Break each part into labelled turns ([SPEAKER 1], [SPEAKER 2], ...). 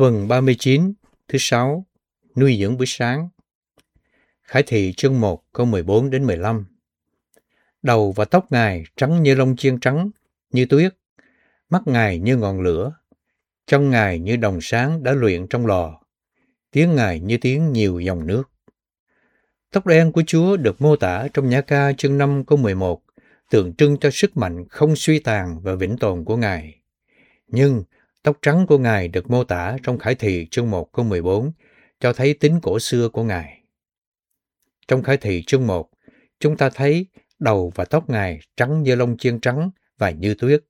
[SPEAKER 1] Tuần 39, thứ Sáu, nuôi dưỡng buổi sáng. Khải Thị chương 1 câu 14 đến 15. Đầu và tóc Ngài trắng như lông chiên trắng, như tuyết, mắt Ngài như ngọn lửa, chân Ngài như đồng sáng đã luyện trong lò, tiếng Ngài như tiếng nhiều dòng nước. Tóc đen của Chúa được mô tả trong Nhã ca chương 5 câu 11, tượng trưng cho sức mạnh không suy tàn và vĩnh tồn của Ngài. Nhưng tóc trắng của Ngài được mô tả trong Khải Thị chương 1 câu 14, cho thấy tính cổ xưa của Ngài. Trong Khải Thị chương 1, chúng ta thấy đầu và tóc Ngài trắng như lông chiên trắng và như tuyết.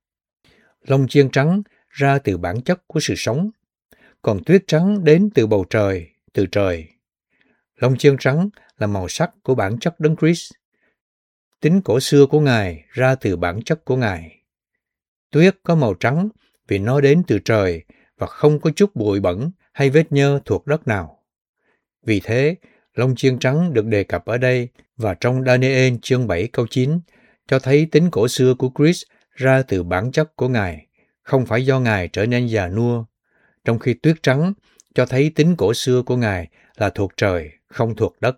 [SPEAKER 1] Lông chiên trắng ra từ bản chất của sự sống, còn tuyết trắng đến từ bầu trời, từ trời. Lông chiên trắng là màu sắc của bản chất Đấng Christ. Tính cổ xưa của Ngài ra từ bản chất của Ngài. Tuyết có màu trắng vì nó đến từ trời và không có chút bụi bẩn hay vết nhơ thuộc đất nào. Vì thế, lông chiên trắng được đề cập ở đây và trong Daniel chương 7 câu 9 cho thấy tính cổ xưa của Christ ra từ bản chất của Ngài, không phải do Ngài trở nên già nua, trong khi tuyết trắng cho thấy tính cổ xưa của Ngài là thuộc trời, không thuộc đất.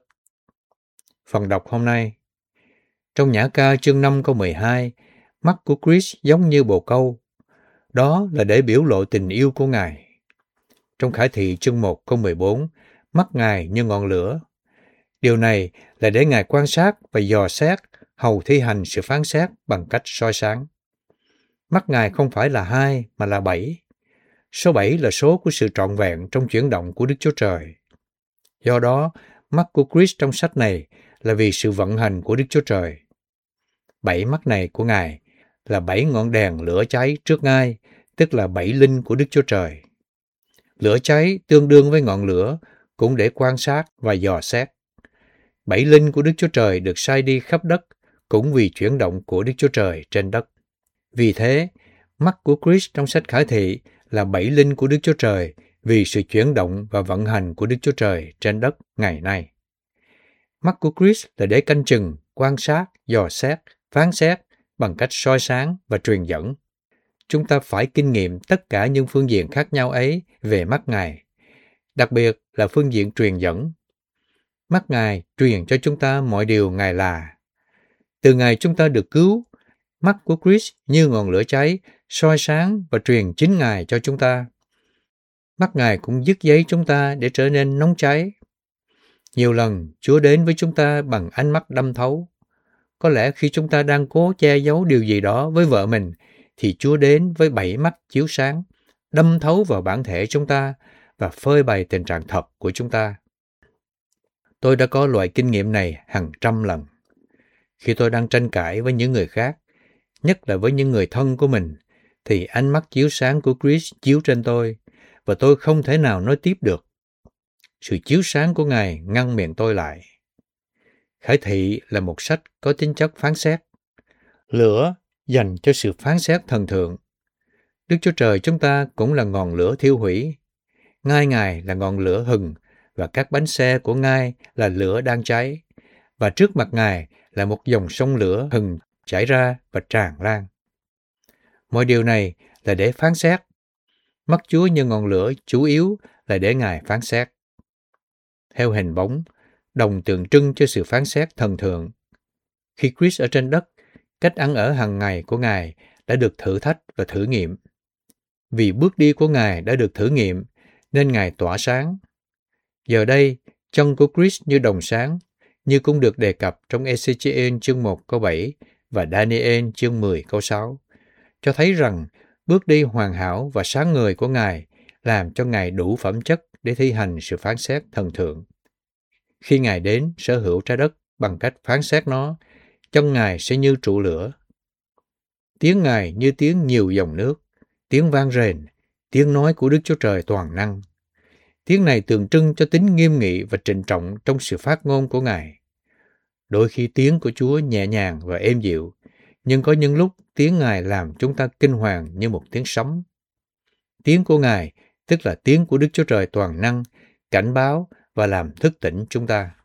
[SPEAKER 1] Phần đọc hôm nay. Trong Nhã ca chương 5 câu 12, mắt của Christ giống như bồ câu. Đó là để biểu lộ tình yêu của Ngài. Trong Khải Thị chương 1 câu 14, mắt Ngài như ngọn lửa. Điều này là để Ngài quan sát và dò xét, hầu thi hành sự phán xét bằng cách soi sáng. Mắt Ngài không phải là 2 mà là 7. Số 7 là số của sự trọn vẹn trong chuyển động của Đức Chúa Trời. Do đó, mắt của Christ trong sách này là vì sự vận hành của Đức Chúa Trời. 7 mắt này của Ngài là 7 ngọn đèn lửa cháy trước Ngai, tức là 7 linh của Đức Chúa Trời. Lửa cháy tương đương với ngọn lửa, cũng để quan sát và dò xét. 7 linh của Đức Chúa Trời được sai đi khắp đất, cũng vì chuyển động của Đức Chúa Trời trên đất. Vì thế, mắt của Christ trong sách Khải Thị là 7 linh của Đức Chúa Trời vì sự chuyển động và vận hành của Đức Chúa Trời trên đất ngày nay. Mắt của Christ là để canh chừng, quan sát, dò xét, phán xét bằng cách soi sáng và truyền dẫn. Chúng ta phải kinh nghiệm tất cả những phương diện khác nhau ấy về mắt Ngài, đặc biệt là phương diện truyền dẫn. Mắt Ngài truyền cho chúng ta mọi điều Ngài là. Từ ngày chúng ta được cứu, mắt của Christ như ngọn lửa cháy, soi sáng và truyền chính Ngài cho chúng ta. Mắt Ngài cũng dứt giấy chúng ta để trở nên nóng cháy. Nhiều lần Chúa đến với chúng ta bằng ánh mắt đâm thấu. Có lẽ khi chúng ta đang cố che giấu điều gì đó với vợ mình, thì Chúa đến với 7 mắt chiếu sáng, đâm thấu vào bản thể chúng ta và phơi bày tình trạng thật của chúng ta. Tôi đã có loại kinh nghiệm này hàng trăm lần. Khi tôi đang tranh cãi với những người khác, nhất là với những người thân của mình, thì ánh mắt chiếu sáng của Christ chiếu trên tôi, và tôi không thể nào nói tiếp được. Sự chiếu sáng của Ngài ngăn miệng tôi lại. Khải Thị là một sách có tính chất phán xét. Lửa dành cho sự phán xét thần thượng. Đức Chúa Trời chúng ta cũng là ngọn lửa thiêu hủy. Ngai Ngài là ngọn lửa hừng, và các bánh xe của Ngai là lửa đang cháy. Và trước mặt Ngài là một dòng sông lửa hừng chảy ra và tràn lan. Mọi điều này là để phán xét. Mắt Chúa như ngọn lửa chủ yếu là để Ngài phán xét. Theo hình bóng, đồng tượng trưng cho sự phán xét thần thượng. Khi Christ ở trên đất, cách ăn ở hàng ngày của Ngài đã được thử thách và thử nghiệm. Vì bước đi của Ngài đã được thử nghiệm, nên Ngài tỏa sáng. Giờ đây, chân của Christ như đồng sáng, như cũng được đề cập trong Ê-xê-chi-ên chương 1 câu 7 và Daniel chương 10 câu 6, cho thấy rằng bước đi hoàn hảo và sáng ngời của Ngài làm cho Ngài đủ phẩm chất để thi hành sự phán xét thần thượng. Khi Ngài đến sở hữu trái đất bằng cách phán xét nó, chân Ngài sẽ như trụ lửa. Tiếng Ngài như tiếng nhiều dòng nước, tiếng vang rền, tiếng nói của Đức Chúa Trời toàn năng. Tiếng này tượng trưng cho tính nghiêm nghị và trịnh trọng trong sự phát ngôn của Ngài. Đôi khi tiếng của Chúa nhẹ nhàng và êm dịu, nhưng có những lúc tiếng Ngài làm chúng ta kinh hoàng như một tiếng sấm. Tiếng của Ngài, tức là tiếng của Đức Chúa Trời toàn năng, cảnh báo và làm thức tỉnh chúng ta.